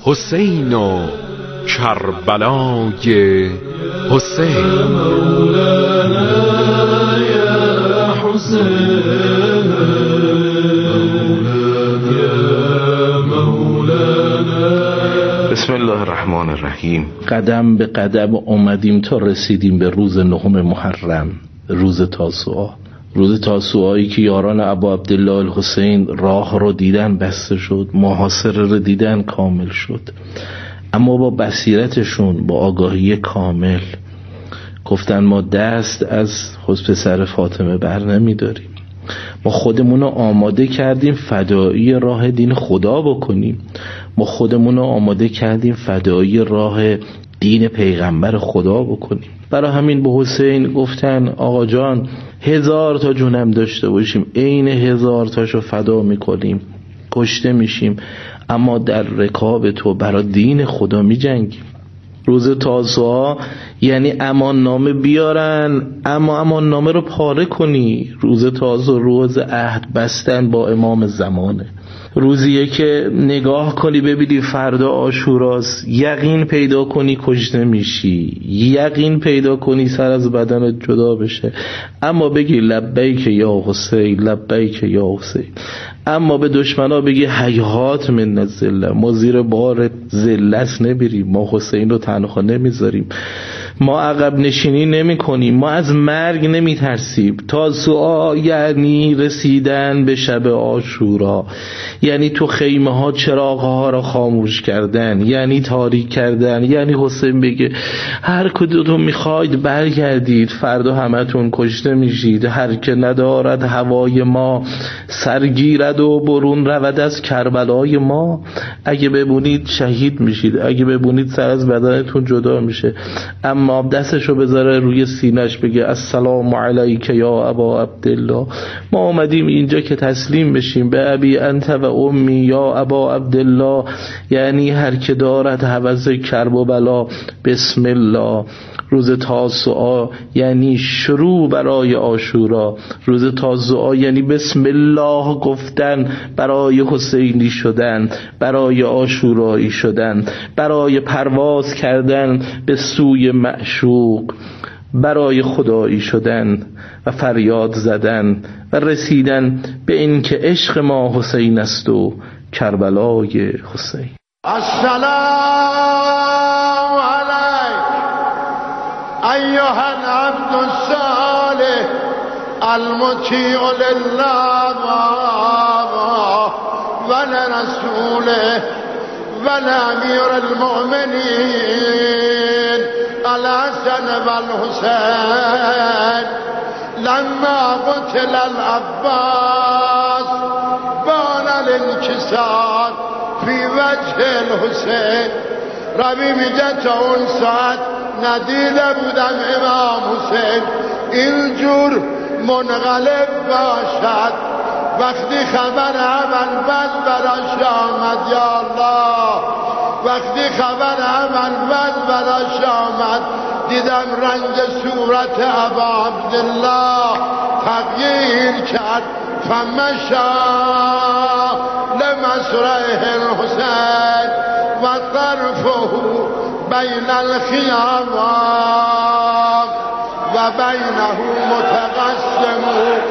حسین و کربلای حسین. بسم الله الرحمن الرحیم. قدم به قدم اومدیم تا رسیدیم به روز 9 محرم، روز تاسوعا. روز تاسوعایی که یاران ابا عبدالله الحسین راه رو دیدن بسته شد، محاصره رو دیدن کامل شد، اما با بصیرتشون، با آگاهی کامل گفتن ما دست از خود پسر فاطمه بر نمی داریم، ما خودمون رو آماده کردیم فدایی راه دین خدا بکنیم، ما خودمون رو آماده کردیم فدایی راه دین پیغمبر خدا بکنیم. برای همین به حسین گفتن آقا جان 1000 تا جونم داشته باشیم عین 1000 تاشو فدا میکنیم، کشته میشیم، اما در رکاب تو برای دین خدا میجنگیم. روز تاسوعا یعنی امان نامه بیارن اما امان نامه رو پاره کنی. روز تاسوعا روز عهد بستن با امام زمانه، روزیه که نگاه کنی ببینی فردا عاشوراست، یقین پیدا کنی کشته میشی، یقین پیدا کنی سر از بدنت جدا بشه، اما بگی لبیک یا حسین، لبیک یا حسین، اما به دشمنا بگی هیهات من الذله، ما زیر بار ذلت نمیریم، ما حسین رو تنها نمیذاریم، ما عقب نشینی نمی کنیم، ما از مرگ نمی ترسیم. تاسوعا یعنی رسیدن به شب عاشورا، یعنی تو خیمه ها چراغ ها را خاموش کردن، یعنی تاریک کردن، یعنی حسین بگه هر کدوم میخواید برگردید، فردا همتون کشته میشید، هر که ندارد هوای ما سرگیرد و برون رود از کربلای ما. اگه ببونید شهید میشید، اگه ببونید سر از بدنتون جدا میشه، اما دستشو بذاره روی سینه‌اش بگه السلام علیک یا ابا عبدالله، ما اومدیم اینجا که تسلیم بشیم به ابی انت و امی یا ابا عبدالله، یعنی هر که دارد هوس کرب و بلا بسم الله. روز تاسوعا یعنی شروع برای عاشورا، روز تاسوعا یعنی بسم الله گفتن برای حسینی شدن، برای عاشورایی شدن، برای پرواز کردن به سوی معشوق، برای خدایی شدن و فریاد زدن و رسیدن به این که عشق ما حسین است و کربلای حسین. السلام علیک ایها العبد الصالح المطیع لله و لرسوله و لامیر المؤمنین الحسن و الحسین لما قتل العباس بان الانکسار فی وجه الحسین. ربی میگه تا اون ساعت ندیده بودم امام حسین اینجور منقلب باشد. وقتی خبر اول بد براش آمد یا الله، وقتی خبر اول بد براش آمد دیدم رنگ صورت ابا عبدالله تغییر کرد. فمشا لمسرعه الحسین و طرفه بین الخیام و بینه متقسم.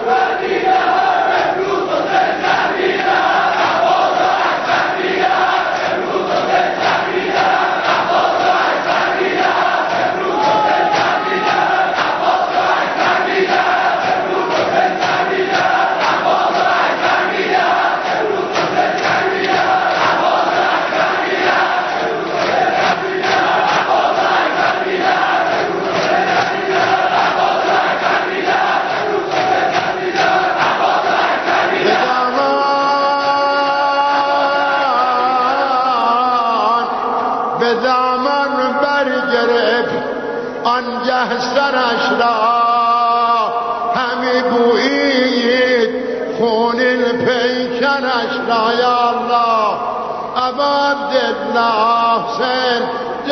به دامن برگرفت آنگه سرش را همی بویید خونین پیکرش را یا الله. ابا عبدالله حسین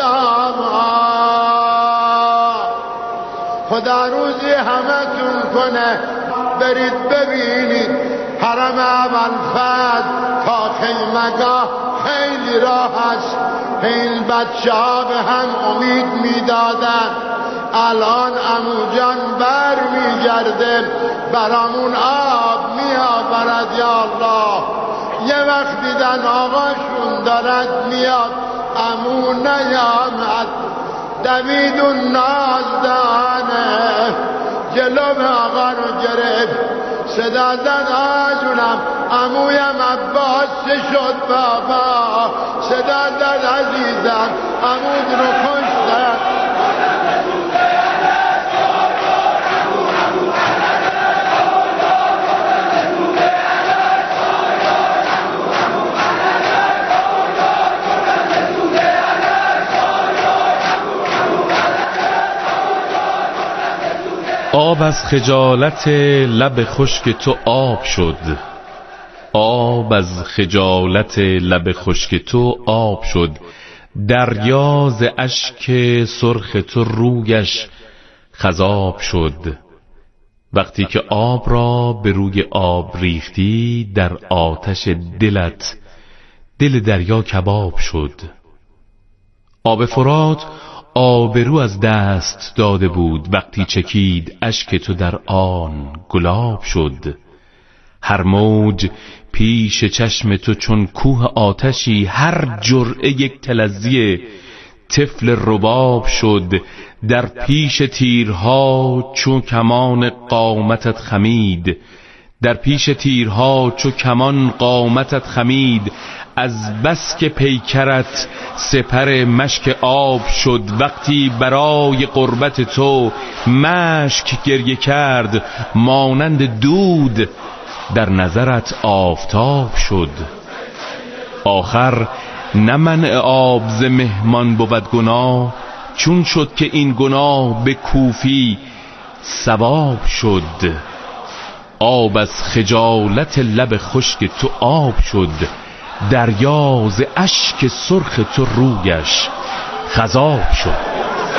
جوان خدا روزی همتون کنه برید ببینید حرم اول فد تا خیمگاه خیلی راه است. این بچه ها به هم امید میدادن الان عمو جان بر میگرده برامون آب میآورد یا الله. یه وقت دیدن آقاشون دارد میاد عمو نیامد، دوید و نازدانه جلو آقا رو گرفت، صدا زد آجونم عمویم عباس چه شد بابا، صدا زد عزیزم عمود رو کشتن. آب از خجالت لب خشک تو آب شد، آب از خجالت لب خشک تو آب شد، دریا ز اشک سرخ تو رویش خضاب شد. وقتی که آب را به روی آب ریختی در آتش دلت دل دریا کباب شد. آب فرات آبرو از دست داده بود، وقتی چکید اشک تو در آن گلاب شد. هر موج پیش چشم تو چون کوه آتشی، هر جرعه یک تلظی طفل رباب شد. در پیش تیرها چون کمان قامتت خمید، در پیش تیرها چون کمان قامتت خمید. از بس که پیکرت سپر مشک آب شد، وقتی برای قربت تو مشک گریه کرد مانند دود در نظرت آفتاب شد. آخر نه منع آب ز مهمان بود گناه، چون شد که این گناه به کوفی ثواب شد. آب از خجالت لب خشک تو آب شد، دریا ز اشک سرخ تو رویش خضاب شد.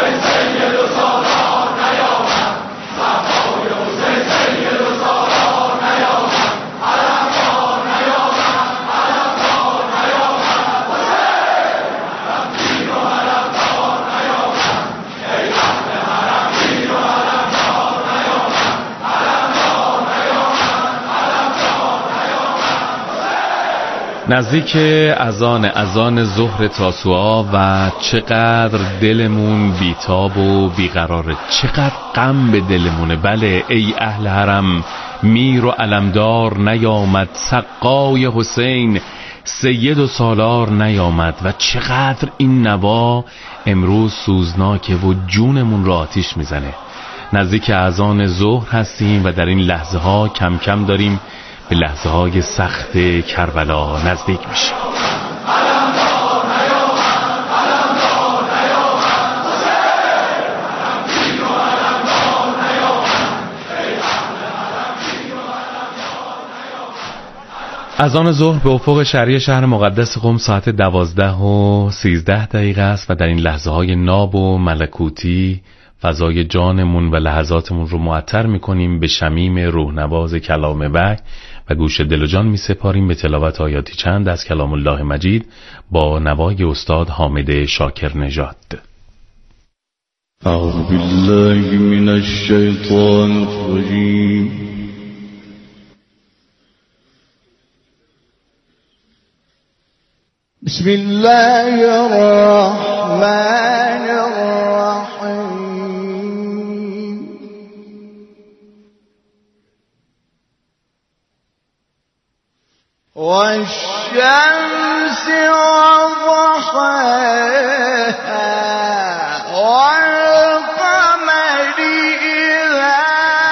نزدیک اذان ظهر تاسوعا و چقدر دلمون بیتاب و بیقراره، چقدر غم به دلمونه. بله ای اهل حرم، میر و علمدار نیامد، سقای حسین سید و سالار نیامد. و چقدر این نوا امروز سوزناکه و جونمون رو آتیش میزنه. نزدیک اذان ظهر هستیم و در این لحظه ها کم کم داریم به لحظه های سخت کربلا نزدیک میشه. اذان ظهر به افق شرقی شهر مقدس قم ساعت 12:13 است و در این لحظه های ناب و ملکوتی فضای جانمون و لحظاتمون رو معطر میکنیم به شمیم روحنواز کلام وحی و گوش دل و جان میسپاریم به تلاوت آیاتی چند از کلام الله مجید با نوای استاد حامد شاکر نژاد. اعوذ بالله من الشیطان الرجیم. بسم الله الرحمن الرحیم. والشمس وضحاها والقمر إذا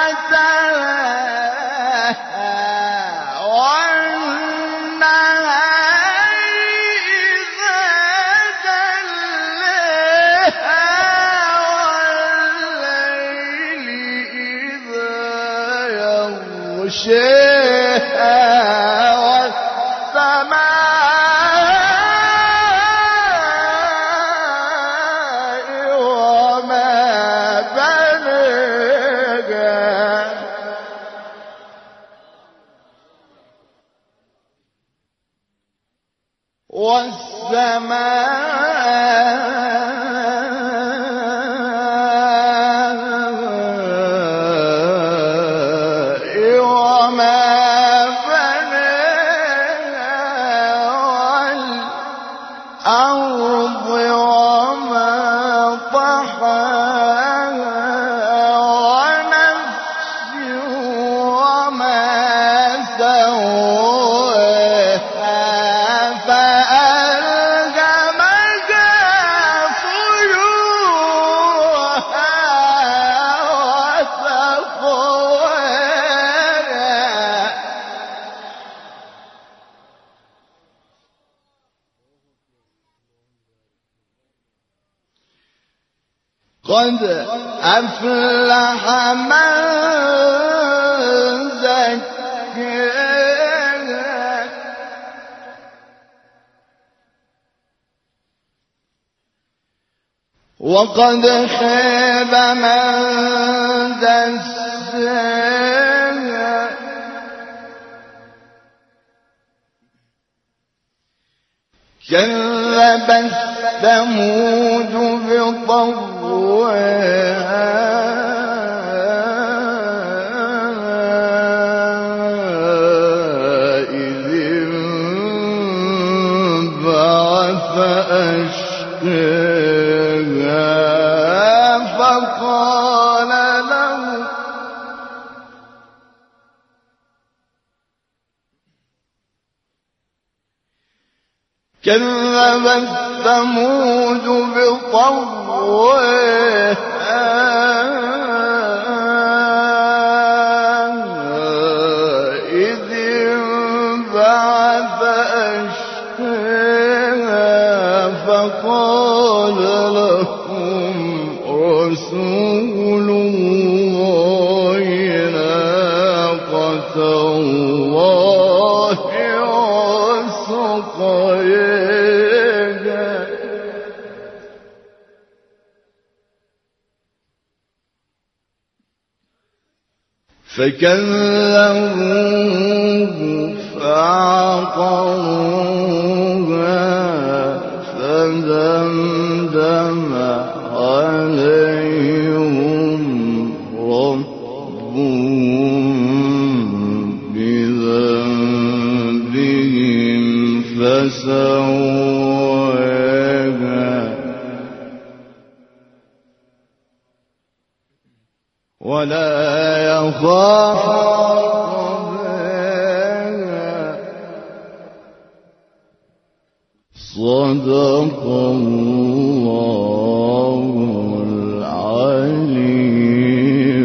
تلاها والنهار إذا جلاها والليل إذا يغشاها والسماء الأرض وما طحاها ونفس وما سواها فألهمها فجورها وتقواها قد أفلح من زكاها وقد خاب من دساها كذبت ثمود بطغواها إذ انبعث أشقاها فقال له كذبت ثمود بطغواها إذ انبعث أشقاها فقال لهم رسول الله ناقة الله وسقياها فكذبوه فعقروها فدمدم عليهم ربهم بذنبهم فسواها ولا يخاف عقباها صدق الله العلي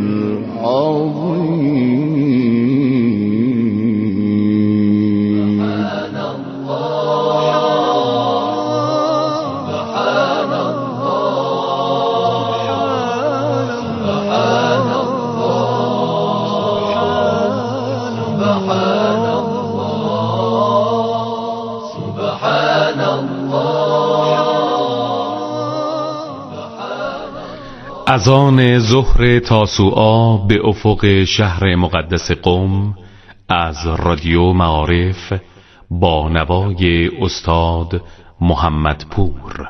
العظيم. سبحان الله سبحان اذان ظهر تاسوعا به افق شهر مقدس قم از رادیو معارف با نوای استاد محمد پور.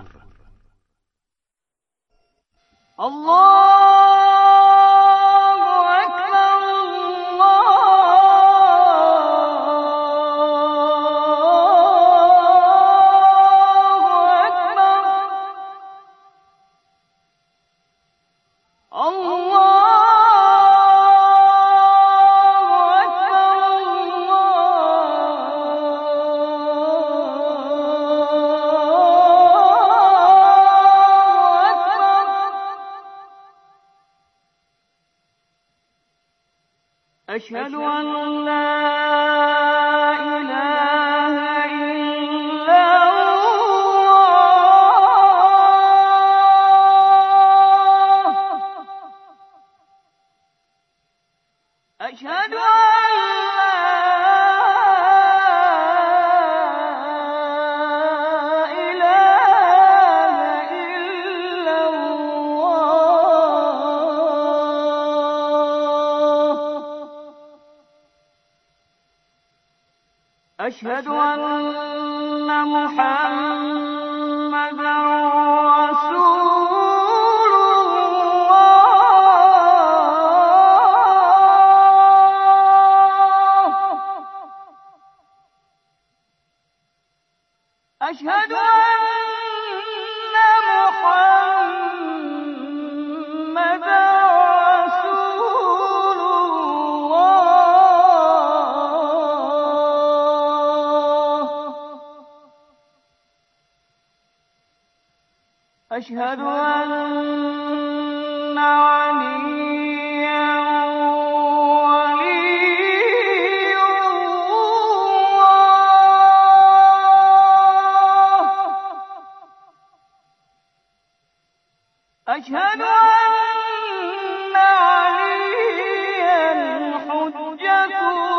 أشهد أن لا إله إلا الله أشهد أن أشهد أن محمدا رسول الله أشهد أشهد أن عليا ولي الله أشهد أن عليا حجة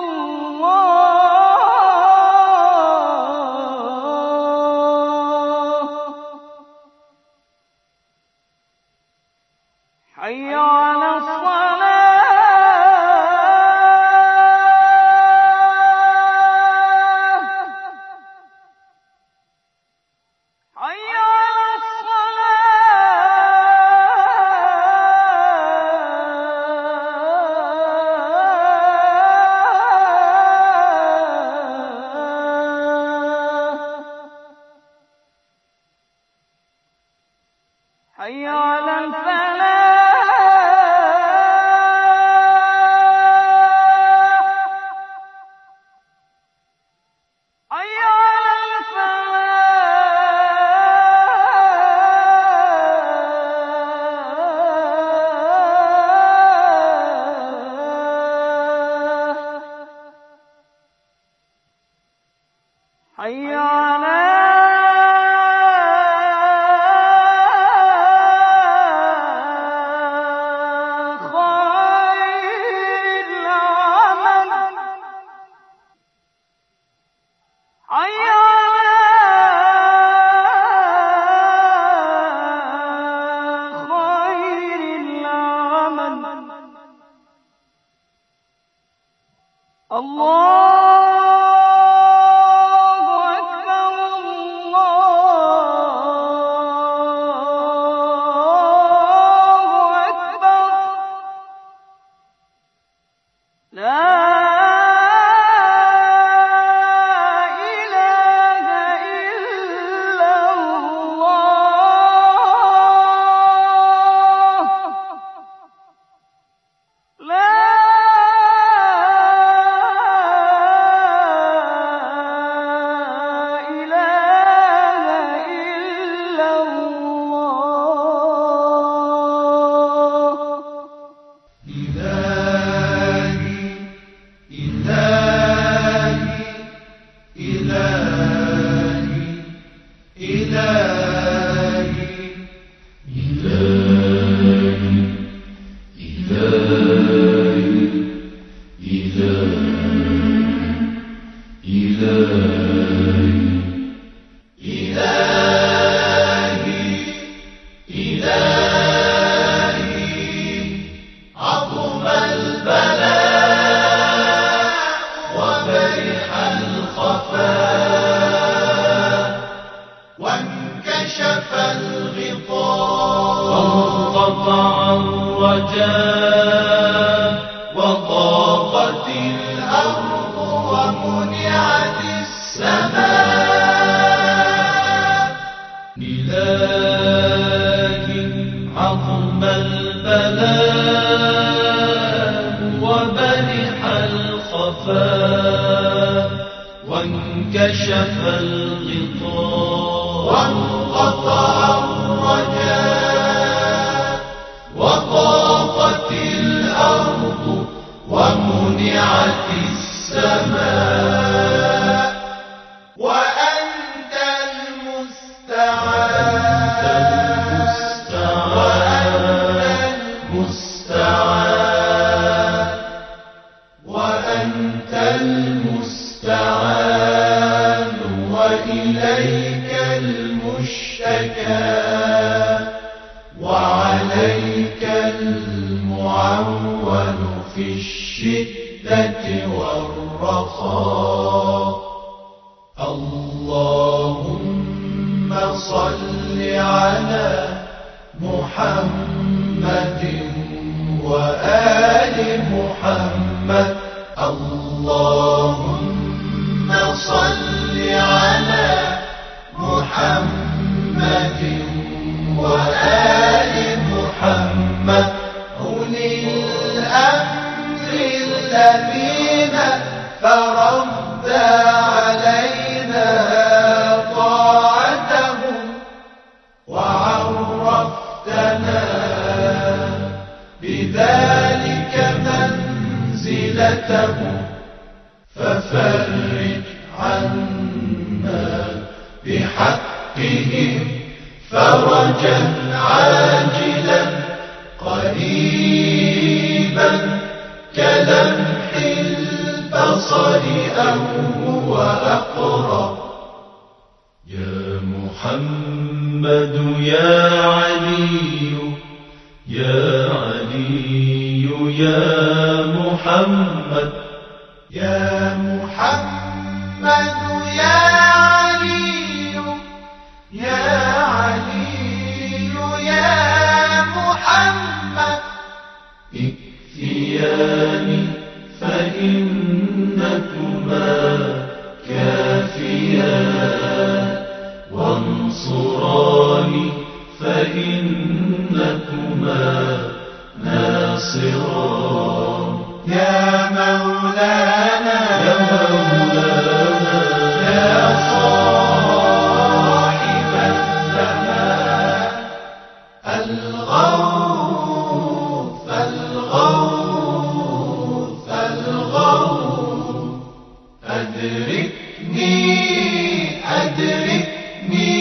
حي على الصلاة حي على الصلاة حي على الفلاح حي على خير العمل حي على خير العمل الله وضاقت الأرض ومنعت السماء إلهي عظم البلاء وبرح الخفاء وانكشف الغطاء وانقطع الرجاء وضاقت الأرض ومنعت السماء وأنت المستعان وإليك المشتكى وعليك المعول في الشدة والرخاء اللهم صل على محمد وآل محمد اللهم صل على محمد وآل محمد أولي الأمر الذين فرض علينا طاعتهم وعرفتنا بذلك منزلتهم ففرج عنا بحقهم فرجا عاجلا قريبا كلمح البصر أو هو أقرب. يا محمد يا علي يا علي يا محمد يا محمد يا علي يا علي يا محمد ائتياني فإنكما كافيان وانصراني فإنكما ناصران. يا مولانا يا مولانا يا صاحب الزمان الغوث الغوث الغوث أدركني أدركني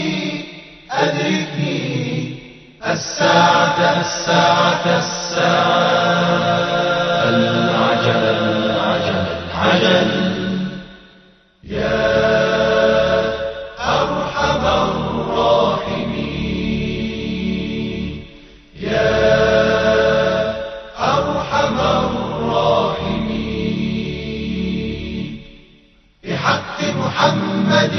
أدركني الساعة الساعة الساعة العجل العجل العجل. يا أرحم الراحمين يا أرحم الراحمين بحق محمد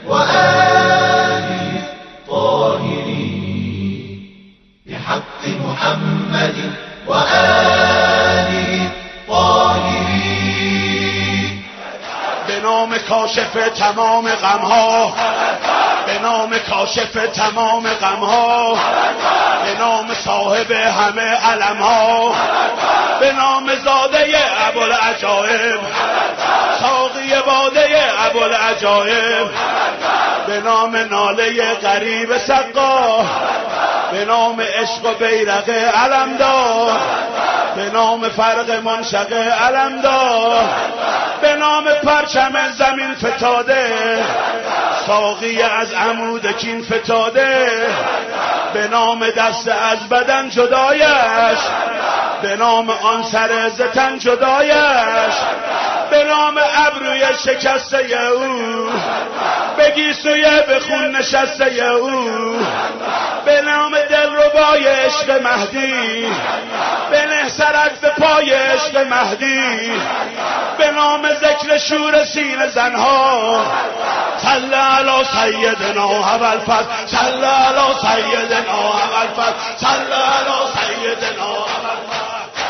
وآله الطاهرين بحق محمد وآله الطاهرين. به نام کاشف تمام غمها به نام کاشف تمام غمها به نام صاحب همه علمها به نام زاده ابوالعجایب ساقی باده ابوالعجایب به نام ناله غریب سقا به نام عشق و بیرق علمدار به نام فرق منشق علمدار به نام پرچم زمین فتاده ساقی از عمود کین فتاده به نام دست از بدن جدایش به نام آن سر ز تن جدایش به نام ابروی شکسته او به گیسوی به خون نشسته او به نام دلربای عشق مهدی بنه سرت به پای عشق مهدی به نام ذکر شور سینه زنها صلی علی سیدنا ابوالفضل صلی علی سیدنا ابوالفضل صلی علی سیدنا ابوالفضل.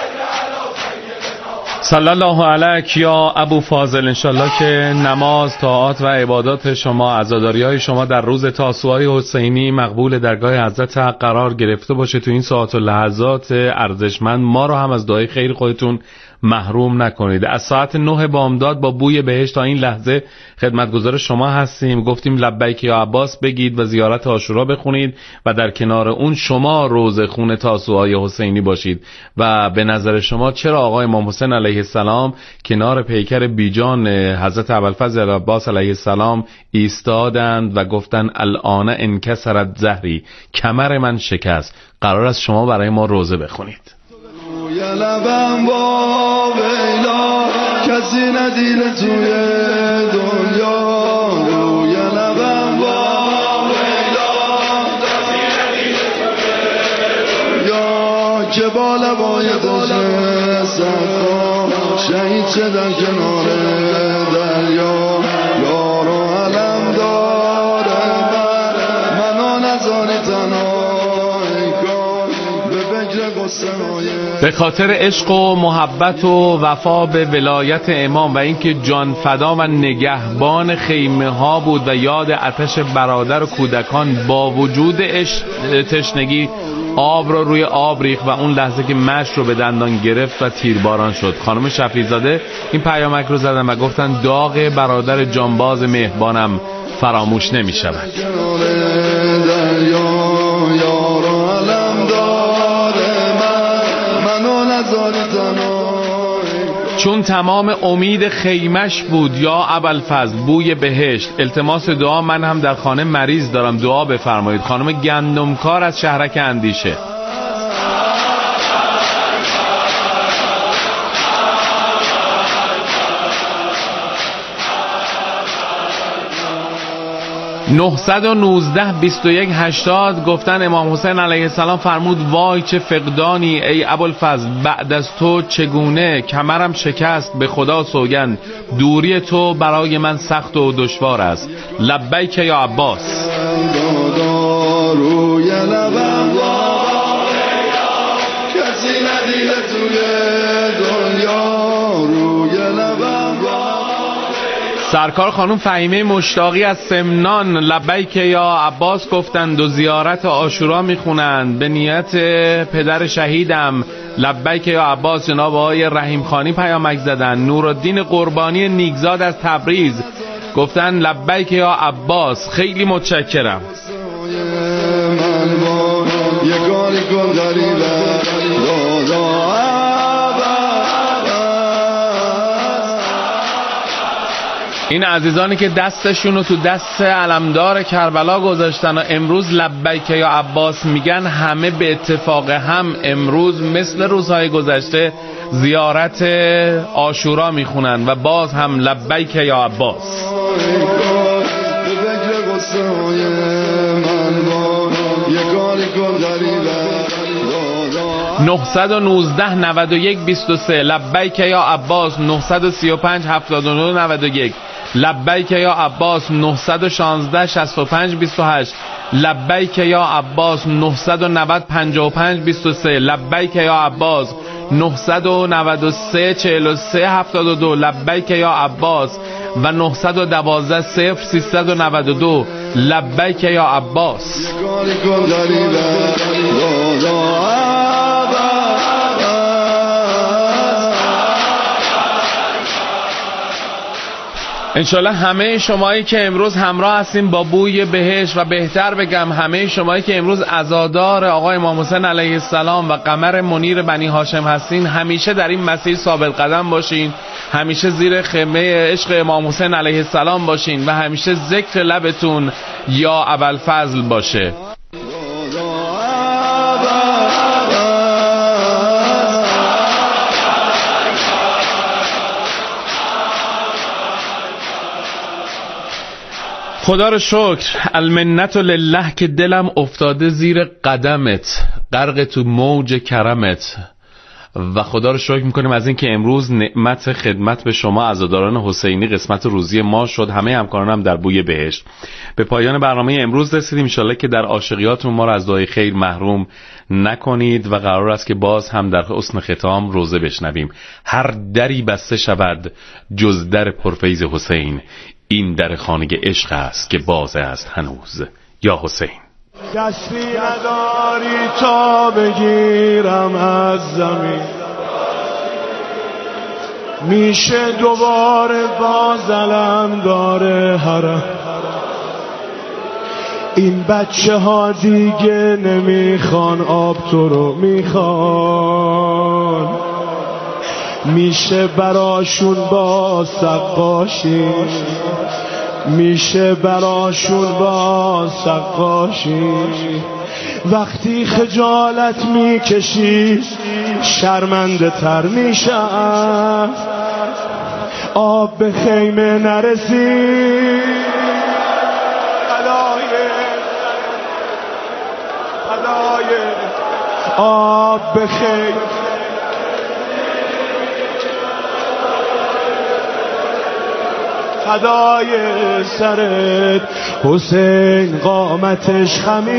صلی الله علیک یا ابو فاضل. انشالله که نماز، طاعات و عبادات شما، عزاداری‌های شما در روز تاسوعای حسینی مقبول درگاه حضرت حق قرار گرفته باشه. تو این ساعات و لحظات ارزشمند ما رو هم از دعای خیر خودتون محروم نکنید. از ساعت 9 بامداد با بوی بهشت تا این لحظه خدمتگزار شما هستیم. گفتیم لبیک یا عباس بگید و زیارت عاشورا بخونید و در کنار اون شما روز خون تاسوعای حسینی باشید. و به نظر شما چرا آقای امام حسین علیه السلام کنار پیکر بیجان حضرت ابوالفضل عباس علیه السلام ایستادند و گفتن الان انکسرت زهری، کمر من شکست؟ قرار است شما برای ما روزه بخونید. روی لبم با ویلا کسی ندیده توی دنیا، روی لبم با ویلا کسی ندیده توی دنیا، که با لبای دشت سخا شهید شدن کنار دریا، یارو علم داره منو نزاری تنها ای کار به فکر به خاطر عشق و محبت و وفا به ولایت امام و اینکه جان فدا و نگهبان خیمه ها بود و یاد آتش برادر و کودکان، با وجود تشنگی آب رو روی آب ریخت و اون لحظه که مشت رو به دندان گرفت و تیرباران شد. خانم شفیع‌زاده این پیامک رو زدن و گفتن داغ برادر جانباز مهربانم فراموش نمی شود. چون تمام امید خیمش بود یا ابوالفضل بوی بهشت، التماس دعا، من هم در خانه مریض دارم دعا بفرمایید. خانم گندمکار از شهرک اندیشه. (919-2180) گفتن امام حسین علیه السلام فرمود وای چه فقدانی ای ابوالفضل، بعد از تو چگونه کمرم شکست، به خدا سوگند دوری تو برای من سخت و دشوار است. لبیک یا عباس. سرکار خانم فهیمه مشتاقی از سمنان لبیک یا عباس گفتند و زیارت عاشورا میخونند به نیت پدر شهیدم لبیک یا عباس. جناب آقای رحیم خانی پیامک زدن. نورالدین قربانی نیکزاد از تبریز گفتن لبیک یا عباس، خیلی متشکرم. این عزیزانی که دستشون رو تو دست علمدار کربلا گذاشتن و امروز لبیک یا عباس میگن، همه به اتفاق هم امروز مثل روزهای گذشته زیارت عاشورا میخونن و باز هم لبیک یا عباس. 919-91-23 لبیک یا عباس. 935-79-91 لبیک یا عباس. 916-65-28 لبیک یا عباس. 990-55-23 لبیک یا عباس. 993-43-72 لبیک یا عباس و 912-0392 لبیک یا عباس. انشالله همه شمایی که امروز همراه هستیم با بوی بهشت و بهتر بگم همه شمایی که امروز عزادار آقای امام حسین علیه السلام و قمر منیر بنی هاشم هستین، همیشه در این مسیر ثابت قدم باشین، همیشه زیر خیمه عشق امام حسین علیه السلام باشین و همیشه ذکر لبتون یا ابوالفضل باشه. خدا رو شکر، المنت لله که دلم افتاده زیر قدمت، غرق تو موج کرمت. و خدا رو شکر میکنیم از این که امروز نعمت خدمت به شما عزاداران حسینی قسمت روزی ما شد، همه همکارانم در بوی بهشت. به پایان برنامه امروز رسیدیم، انشالله که در عاشقیاتون ما رو از دعای خیر محروم نکنید و قرار است که باز هم در حسن ختام روزه بشنویم. هر دری بسته شود جز در پرفیض حسین، این در خانه عشق است که باز است هنوز یا حسین. دستی نداری تا بگیرم از زمین، میشه دوباره باز علم داره حرم. این بچه ها دیگه نمیخوان آب، تو رو میخوان. میشه براشون با سقاشی، میشه براشون با سقاشی. وقتی خجالت میکشی شرمنده تر میشم، آب به خیمه نرسی. فدای آب به خیمه، فدای سرت حسین قامتش خمید.